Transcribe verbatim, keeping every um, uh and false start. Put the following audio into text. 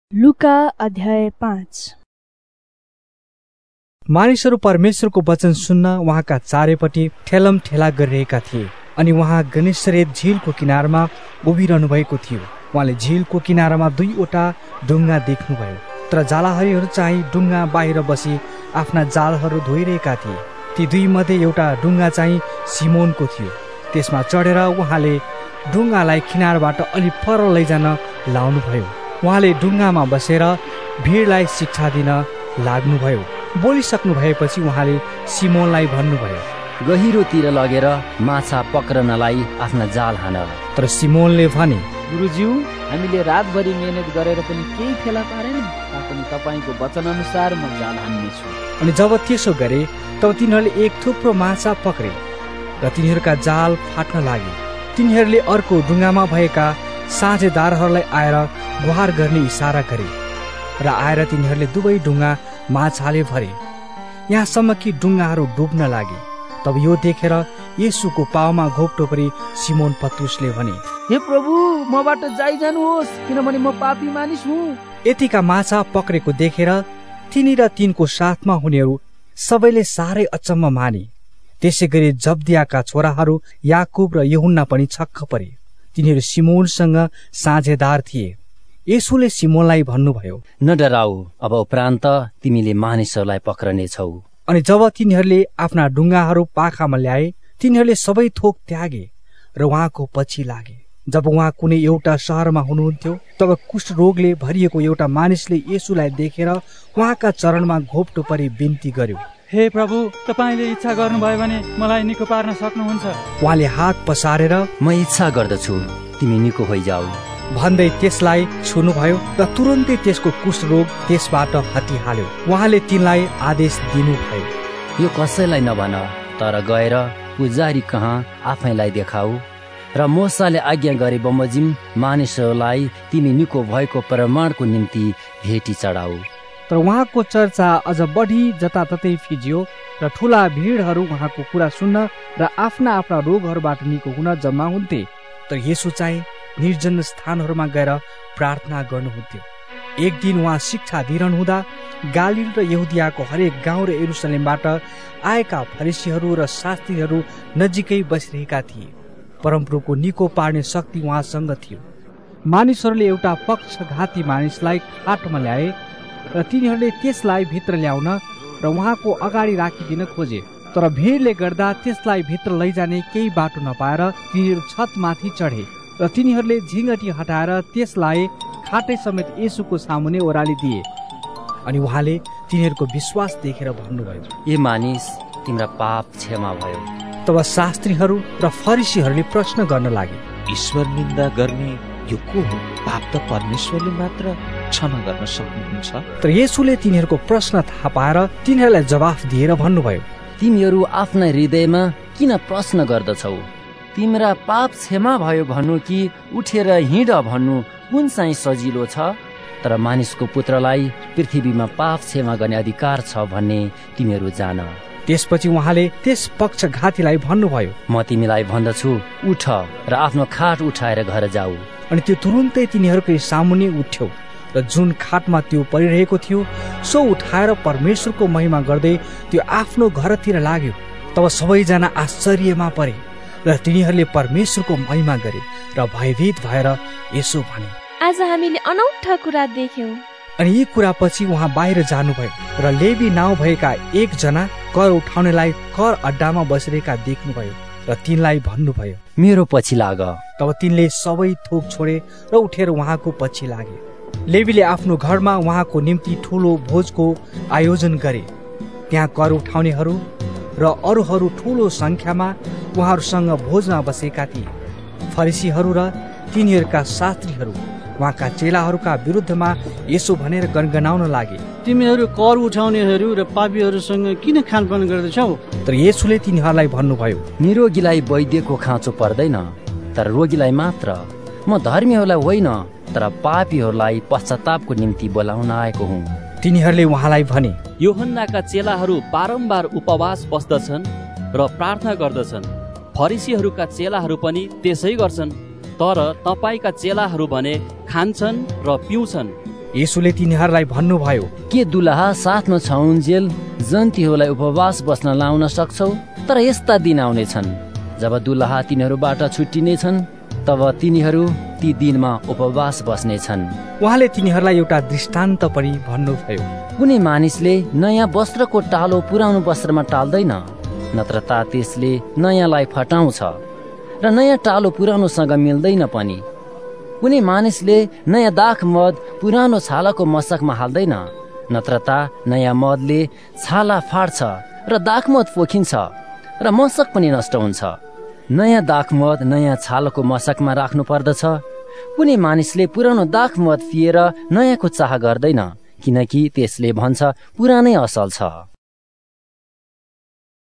लुका अध्याय पाँच। मानिसहरू परमेश्वरको वचन सुन्न उहाँका चारैपट्टि ठेलम ठेला गरिरहेका थिए अनि उहाँ गनेसरेत झिलको किनारमा उभिरहनु भएको थियो। उहाँले झिलको किनारामा दुईवटा डुङ्गा देख्नुभयो, तर जालहारीहरू चाहिँ डुङ्गा बाहिर बसी आफ्ना जालहरू धोइरहेका थिए। ती दुई मध्ये एउटा डुङ्गा चाहिँ सिमोनको थियो। त्यसमा चढेर उहाँले डुङ्गालाई किनारबाट अलि पर लैजान लाउनुभयो। उहाँले डुङ्गामा बसेर भिडलाई शिक्षा दिन लाग्नुभयो। बोलिसक्नु भएपछि उहाँले सिमोनलाई भन्नुभयो, गहिरोतिर लगेर माछा पक्रनलाई आफ्ना जाल हान। तर सिमोनले भने, गुरुज्यू, हामीले रातभरि मेहनत गरेर पनि केही फेला पारेन, तापनि तपाईँको वचनअनुसार म जाल हान्नेछु। अनि जब त्यसो गरे तब तिनीहरूले एक थुप्रो माछा पक्रे र तिनीहरूका जाल फाट्न लागे। तिनीहरूले अर्को डुङ्गामा भएका साझेदारहरूलाई आएर गुहार गर्ने इसारा गरे र आएर तिनीहरूले दुवै डुङ्गा माछाले भरे, यहाँसम्म कि डुङ्गाहरू डुब्न लागे। तब यो देखेर येशूको पाउमा घोप्टो परी सिमोन पत्रुसले भने, हे प्रभु, मबाट जाइजानुहोस्, किनभने म पापी मानिस हुँ। यतिका माछा पक्रेको देखेर तिनी र तिनको साथमा हुनेहरू सबैले साह्रै अचम्म माने। त्यसै गरी जब्दियाका छोराहरू याकुब र यूहन्ना पनि छक्क परे। तिनीहरू सिमोनसँग साझेदार थिए। येशूले सिमोनलाई भन्नुभयो, न डराऊ, अब उपरान्त तिमीले मानिसहरूलाई पक्रनेछौ। अनि जब तिनीहरूले आफ्ना डुङ्गाहरू पाखामा ल्याए, तिनीहरूले सबै थोक त्यागे र उहाँको पछि लागे। जब उहाँ कुनै एउटा सहरमा हुनुहुन्थ्यो, तब कुष्ठरोगले भरिएको एउटा मानिसले येशूलाई देखेर उहाँका चरणमा घोप्टो परी बिन्ती गर्यो, हे प्रभु, तपाईँले इच्छा गर्नुभयो भने मलाई निको पार्न सक्नुहुन्छ। उहाँले हात पसारेर, म इच्छा गर्दछु, तिमी निको होइजाऊ भन्दै त्यसलाई छुनुभयो र तुरन्तै त्यसको कुष्ठरोग त्यसबाट हटिहाल्यो। उहाँले तिनलाई आदेश दिनुभयो, यो कसैलाई नभन, तर गएर पुजारी कहाँ आफैलाई देखाऊ र मोसाले आज्ञा गरे बमोजिम मानिसहरूलाई तिमी निको भएको प्रमाणको निम्ति भेटी चढाऊ। तर उहाँको चर्चा अझ बढी जताततै फिजियो र ठुला भिडहरू उहाँको कुरा सुन्न र आफ्ना आफ्ना रोगहरूबाट निको हुन जम्मा हुन्थे। तर येशू चाहिँ निर्जन स्थानहरूमा गएर प्रार्थना गर्नुहुन्थ्यो। एक दिन उहाँ शिक्षा दिइरहनुहुँदा गालिल र यहुदियाको हरेक गाउँ र यरुसलेमबाट आएका फरिसीहरू र शास्त्रीहरू नजिकै बसिरहेका थिए। परमप्रभुको निको पार्ने शक्ति उहाँसँग थियो। मानिसहरूले एउटा पक्षघाती मानिसलाई खाटमा ल्याए र तिनीहरूले त्यसलाई भित्र ल्याउन र उहाँको अगाडि राखिदिन खोजे। तर भिडले गर्दा त्यसलाई भित्र लैजाने केही बाटो नपाएर तिनीहरू छतमाथि चढे र तिनीहरूले झिङ्गटी हटाएर त्यसलाई खाटै समेत येशूको सामुने ओह्रालिदिए। अनि उहाँले तिनीहरूको विश्वास देखेर भन्नुभयो, ए मानिस, तिम्रा पाप क्षमा भयो। तब शास्त्रीहरू र फरिसीहरूले प्रश्न गर्न लागे, ईश्वर निन्दा गर्ने यो को हो? पाप त परमेश्वरले मात्र क्षमा गर्न सक्नुहुन्छ। तर येशूले तिनीहरूको प्रश्न थाहा पाएर तिनीहरूलाई जवाफ दिएर भन्नुभयो, तिमीहरू आफ्ना हृदयमा किन प्रश्न गर्दछौ? तिम्रा पाप क्षमा भयो भन्नु कि उठेर हिँड भन्नु कुन चाहिँ सजिलो छ? तर मानिसको पुत्रलाई पृथ्वीमा पाप क्षमा गर्ने अधिकार छ भन्ने तिमीहरू जान। त्यसपछि उहाँले त्यस पक्षघातीलाई भन्नुभयो, म तिमीलाई भन्दछु, उठ र आफ्नो खाट उठाएर घर जाऊ। अनि त्यो तुरुन्तै तिनीहरूकै सामुने उठ्यो र जुन खाटमा त्यो परिरहेको थियो सो उठाएर परमेश्वरको महिमा गर्दै त्यो आफ्नो घरतिर लाग्यो। तब सबैजना आश्चर्यमा परे र तिनीहरूले परमेश्वरको महिमा गरे र भयभीत भएर यसो भने, आज हामीले अनौठा कुरा देख्यौं। अनि यी कुरा पछि उहाँ बाहिर जानुभयो र लेवी नाउँ भएका एकजना कर उठाउनेलाई कर अड्डामा बसिरहेका देख्नुभयो र तिनलाई भन्नुभयो, मेरो पछि लाग। तब तिनले सबै थोक छोडे र उठेर उहाँको पछि लागे। लेवीले आफ्नो घरमा उहाँको निम्ति ठुलो भोजको आयोजन गरे। त्यहाँ कर उठाउनेहरू र अरूहरू ठुलो संख्यामा उहाँहरूसँग भोजमा बसेका थिए। फरिसीहरू र तिनीहरूका शास्त्रीहरू उहाँका चेलाहरूका विरुद्धमा यसो भनेर गनगनाउन लागे, तिमीहरू कर उठाउनेहरू र पापीहरूसँग किन खानपान गर्दछौ? तर येशूले तिनीहरूलाई भन्नुभयो, निरोगीलाई वैद्यको खाँचो पर्दैन, तर रोगीलाई मात्र। म धर्मीहरूलाई होइन, तर पापीहरूलाई पश्चातापको निम्ति बोलाउन आएको हुँ। तिनीहरूले उहाँलाई भने, यूहन्नाका चेलाहरू बारम्बार उपवास बस्दछन् र प्रार्थना गर्दछन्, फरिसीहरूका चेलाहरू पनि त्यसै गर्छन्, तर तपाईका चेलाहरू भने खान्छन् र पिउँछन्। येशूले तिनीहरूलाई भन्नुभयो, के दुलहा साथमा छाउन्जेल जन्तीहरूलाई उपवास बस्न लाउन सक्छौ? तर यस्ता दिन आउनेछन् जब दुलहा तिनीहरूबाट छुट्टिनेछन्, तब तिनीहरू ती दिनमा उपवास बस्नेछन्। उहाँले तिनीहरूलाई एउटा दृष्टान्त पनि भन्नुभयो, कुनै मानिसले नयाँ वस्त्रको टालो पुरानो वस्त्रमा टाल्दैन, नत्र त त्यसले नयाँलाई फटाउँछ र नयाँ टालो पुरानोसँग मिल्दैन पनि। कुनै मानिसले नयाँ दाख मद पुरानो छालाको मशकमा हाल्दैन, नत्र त नयाँ मदले छाला फाड्छ र दाख मद पोखिन्छ र मशक पनि नष्ट हुन्छ। नयाँ दाख मद नयाँ छालाको मशकमा राख्नु पर्दछ। कुनै मानिसले पुरानो दाख मद पिएर नयाँको चाह गर्दैन, किनकि त्यसले भन्छ पुरानै असल छ।